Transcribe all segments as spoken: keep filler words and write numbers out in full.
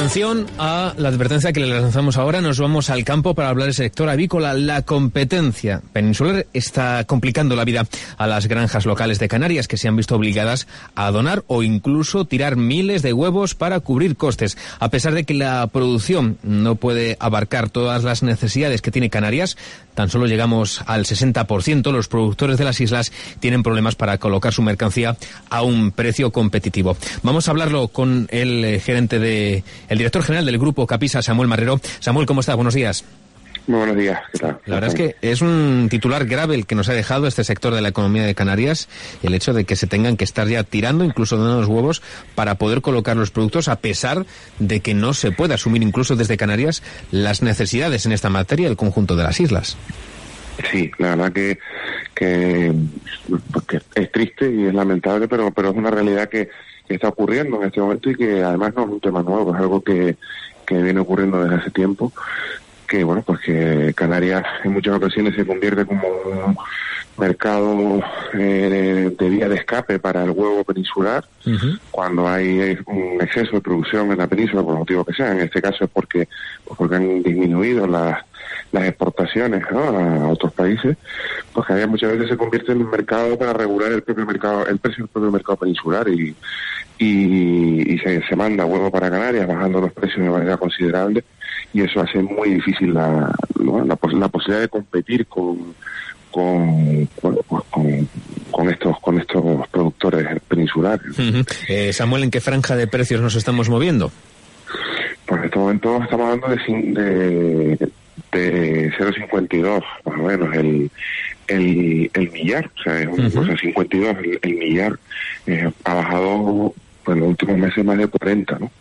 Atención a la advertencia que le lanzamos ahora. Nos vamos al campo para hablar del sector avícola. La competencia peninsular está complicando la vida a las granjas locales de Canarias, que se han visto obligadas a donar o incluso tirar miles de huevos para cubrir costes. A pesar de que la producción no puede abarcar todas las necesidades que tiene Canarias, tan solo llegamos al sesenta por ciento, los productores de las islas tienen problemas para colocar su mercancía a un precio competitivo. Vamos a hablarlo con el gerente de el director general del Grupo Capisa, Samuel Marrero. Samuel, ¿cómo estás? Buenos días. Muy buenos días. ¿Qué tal? La verdad es que es un titular grave el que nos ha dejado este sector de la economía de Canarias, el hecho de que se tengan que estar ya tirando, incluso dando los huevos, para poder colocar los productos, a pesar de que no se puede asumir incluso desde Canarias las necesidades en esta materia del conjunto de las islas. Sí, la verdad que, que, que es triste y es lamentable, pero, pero es una realidad que que está ocurriendo en este momento y que además no es un tema nuevo, es algo que, que viene ocurriendo desde hace tiempo, que bueno, pues que Canarias en muchas ocasiones se convierte como un mercado eh, de vía de escape para el huevo peninsular, uh-huh. cuando hay un exceso de producción en la península, por el motivo que sea. En este caso es porque, pues porque han disminuido las las exportaciones, ¿no?, a otros países, pues que muchas veces se convierte en un mercado para regular el propio mercado, el precio del propio mercado peninsular y y, y se, se manda huevo para Canarias bajando los precios de manera considerable, y eso hace muy difícil la, ¿no?, la, la posibilidad de competir con con, con, con, con estos con estos productores peninsulares. Uh-huh. eh, Samuel, ¿en qué franja de precios nos estamos moviendo? Pues en este momento estamos hablando de, de de cero coma cincuenta y dos más o menos el el, el millar, o sea, es un, uh-huh. o sea, cincuenta y dos el, el millar, eh, ha bajado pues, en los últimos meses más de cuarenta, ¿no?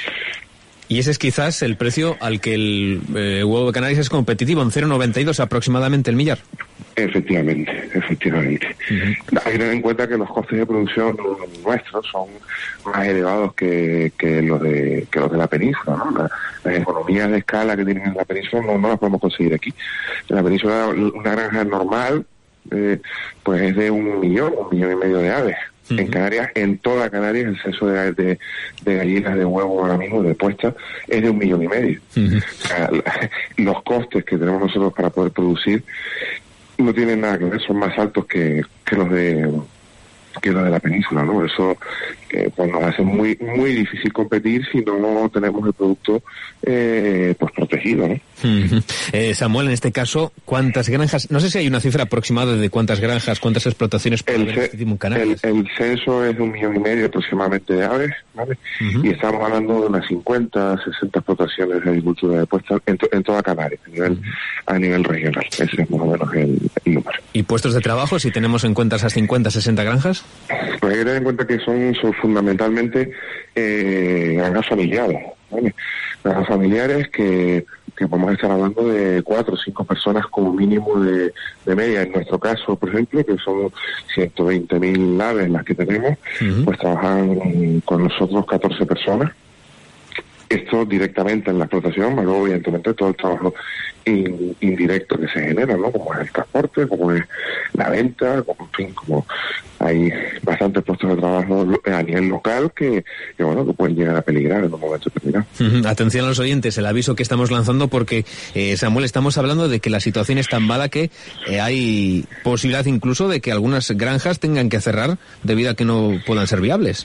Y ese es quizás el precio al que el eh, huevo de Canarias es competitivo, en cero coma noventa y dos aproximadamente el millar. Efectivamente, efectivamente. Uh-huh. Hay que tener en cuenta que los costes de producción nuestros son más elevados que, que los de que los de la península, ¿no? La, las economías de escala que tienen en la península no, no las podemos conseguir aquí. En la península una granja normal eh, pues es de un millón, un millón y medio de aves. Uh-huh. En Canarias, en toda Canarias, el censo de, de, de gallinas de huevo ahora mismo, de puesta, es de un millón y medio. Uh-huh. O sea, la, los costes que tenemos nosotros para poder producir no tienen nada que ver, son más altos que, que los de que los de la península, ¿no? Eso eh, pues nos hace muy muy difícil competir si no tenemos el producto eh, pues protegido, ¿no? Uh-huh. eh, Samuel, en este caso, ¿cuántas granjas? No sé si hay una cifra aproximada de cuántas granjas, cuántas explotaciones puede haber este tipo en Canarias. El, el censo es de un millón y medio aproximadamente de aves, ¿vale? Uh-huh. Y estamos hablando de unas cincuenta, sesenta explotaciones de agricultura de puesta en, to, en toda Canarias, a nivel, uh-huh. a nivel regional. Ese es más o menos el, el número. ¿Y puestos de trabajo, si tenemos en cuenta esas cincuenta, sesenta granjas? Pues hay que tener en cuenta que son, son fundamentalmente eh, granjas familiares, ¿vale? Granjas familiares que, que podemos estar hablando de cuatro o cinco personas como mínimo de, de media. En nuestro caso, por ejemplo, que son ciento veinte mil aves las que tenemos, uh-huh. pues trabajan con nosotros catorce personas. Esto directamente en la explotación, más luego evidentemente todo el trabajo in, indirecto que se genera, ¿no? Como es el transporte, como es la venta, como en fin, como hay bastantes puestos de trabajo a nivel local que, que bueno, que pueden llegar a peligrar en un momento determinado. Uh-huh. Atención a los oyentes, el aviso que estamos lanzando porque, eh, Samuel, estamos hablando de que la situación es tan mala que eh, hay posibilidad incluso de que algunas granjas tengan que cerrar debido a que no puedan ser viables.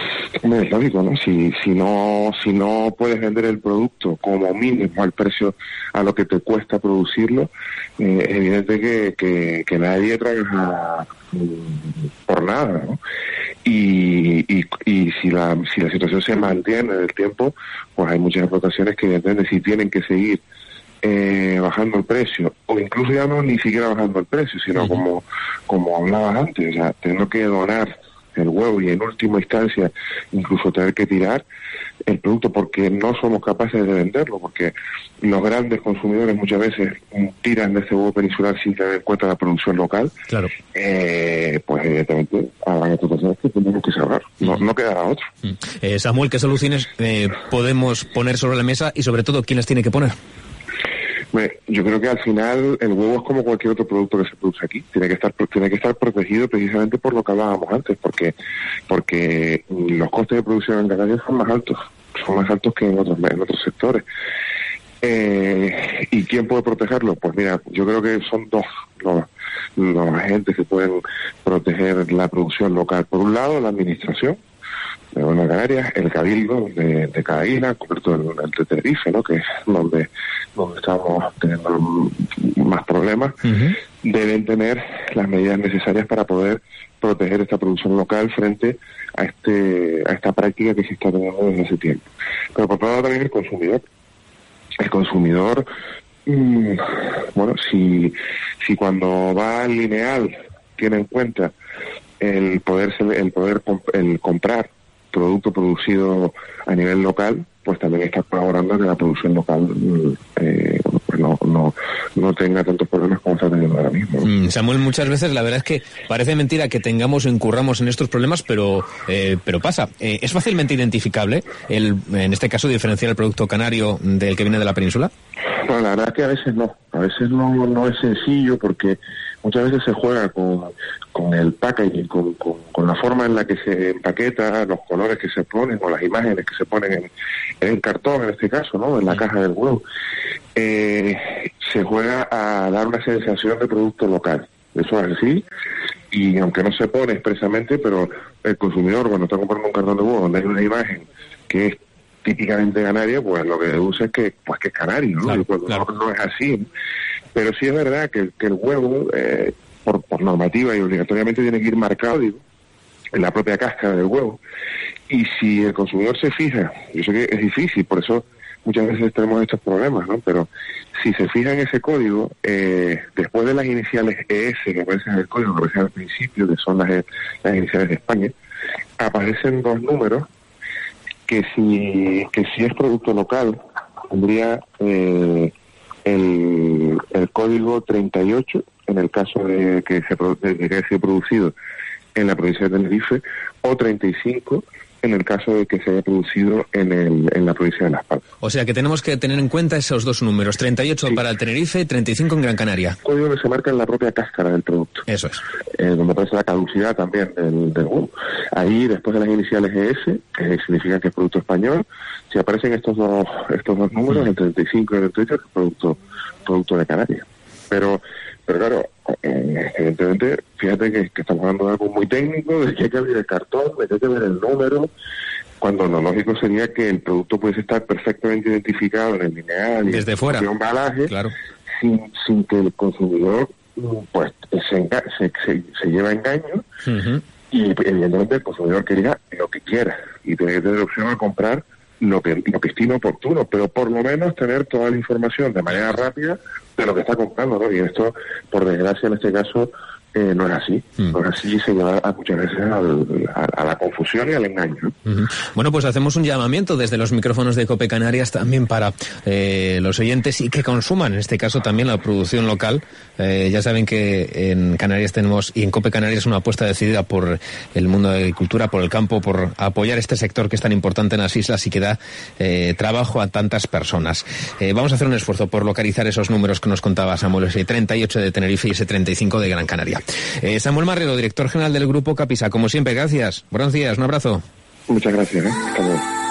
Es lógico, ¿no? Si, si no, si no puedes vender el producto como mínimo al precio a lo que te cuesta producirlo, eh, es evidente que, que, que nadie trabaja por nada, ¿no? Y, y, y si la, si la situación se mantiene en el tiempo, pues hay muchas explotaciones que evidentemente si tienen que seguir eh, bajando el precio, o incluso ya no ni siquiera bajando el precio, sino uh-huh. como, como hablabas antes, o sea, teniendo que donar el huevo y en última instancia incluso tener que tirar el producto porque no somos capaces de venderlo, porque los grandes consumidores muchas veces tiran de ese huevo peninsular sin tener en cuenta la producción local. Claro. Eh, pues evidentemente habrá situaciones que tenemos que cerrar, no, no quedará otro. Eh, Samuel, ¿qué soluciones eh, podemos poner sobre la mesa y sobre todo quién las tiene que poner? Yo creo que al final el huevo es como cualquier otro producto que se produce aquí, tiene que estar tiene que estar protegido precisamente por lo que hablábamos antes, porque porque los costes de producción en Canarias son más altos son más altos que en otros, en otros sectores. Eh, ¿Y quién puede protegerlo? Pues mira, yo creo que son dos los, los agentes que pueden proteger la producción local. Por un lado, la administración de Buenas Canarias, el Cabildo de, de cada isla, concreto el, el de Tenerife, ¿no? Que es donde, donde estamos teniendo más problemas, uh-huh. deben tener las medidas necesarias para poder proteger esta producción local frente a este a esta práctica que se está teniendo desde hace tiempo. Pero por otro lado también el consumidor. El consumidor, mmm, bueno, si si cuando va al lineal tiene en cuenta el poder el poder comp- el comprar producto producido a nivel local, pues también está colaborando a que la producción local eh, pues no, no, no tenga tantos problemas como está teniendo ahora mismo, ¿no? Mm, Samuel, muchas veces la verdad es que parece mentira que tengamos o incurramos en estos problemas, pero eh, pero pasa. Eh, ¿Es fácilmente identificable, el, en este caso, diferenciar el producto canario del que viene de la península? Bueno, la verdad es que a veces no. A veces no, no es sencillo porque muchas veces se juega con, con el packaging, con, con, con la forma en la que se empaqueta, los colores que se ponen o las imágenes que se ponen en, en el cartón, en este caso, ¿no? En la caja del huevo. Eh, se juega a dar una sensación de producto local. Eso es así. Y aunque no se pone expresamente, pero el consumidor cuando está comprando un cartón de huevo donde hay una imagen que es típicamente canaria, pues lo que deduce es que pues que es canario, ¿no? Claro, pues, claro. No, no es así. Pero sí es verdad que, que el huevo, eh, por, por normativa y obligatoriamente tiene que ir marcado, digo, en la propia cáscara del huevo. Y si el consumidor se fija, yo sé que es difícil, por eso muchas veces tenemos estos problemas, ¿no? Pero si se fija en ese código, eh, después de las iniciales E S que aparecen en el código, que aparecen al principio, que son las, las iniciales de España, aparecen dos números que si que si es producto local tendría eh, el, el código treinta y ocho en el caso de que se de que haya sido producido en la provincia de Tenerife, o treinta y cinco en el caso de que se haya producido en el en la provincia de Las Palmas. O sea que tenemos que tener en cuenta esos dos números, treinta y ocho sí. para el Tenerife y treinta y cinco en Gran Canaria. Código que se marca en la propia cáscara del producto. Eso es. Eh, donde aparece la caducidad también del, del huevo. Ahí, después de las iniciales E S, que significa que es producto español, si aparecen estos dos estos dos números, mm. el treinta y cinco y el treinta y ocho, que es producto, producto de Canarias. Pero pero claro, eh, evidentemente, fíjate que, que estamos hablando de algo muy técnico, de que hay que abrir el cartón, de que hay que ver el número, cuando lo lógico sería que el producto pudiese estar perfectamente identificado en el lineal y desde fuera, el embalaje, claro. sin, sin que el consumidor pues se, enga- se, se, se lleva engaño, uh-huh. y evidentemente el consumidor quería lo que quiera y tiene que tener opción a comprar lo que lo que estime oportuno, pero por lo menos tener toda la información de manera rápida de lo que está comprando, ¿no? Y esto, por desgracia, en este caso, eh, no es así. Mm. No es así, se lleva a muchas veces al, a, a la confusión y al engaño, ¿no? Uh-huh. Bueno, pues hacemos un llamamiento desde los micrófonos de COPE Canarias también para eh, los oyentes y que consuman, en este caso, también la producción local. Eh, ya saben que en Canarias tenemos, y en COPE Canarias, una apuesta decidida por el mundo de la agricultura, por el campo, por apoyar este sector que es tan importante en las islas y que da eh, trabajo a tantas personas. Eh, vamos a hacer un esfuerzo por localizar esos números que nos contaba Samuel, ese treinta y ocho de Tenerife y ese treinta y cinco de Gran Canaria. Eh, Samuel Marrero, director general del Grupo Capisa, como siempre, gracias. Buenos días, un abrazo. Muchas gracias, ¿eh? Hasta luego.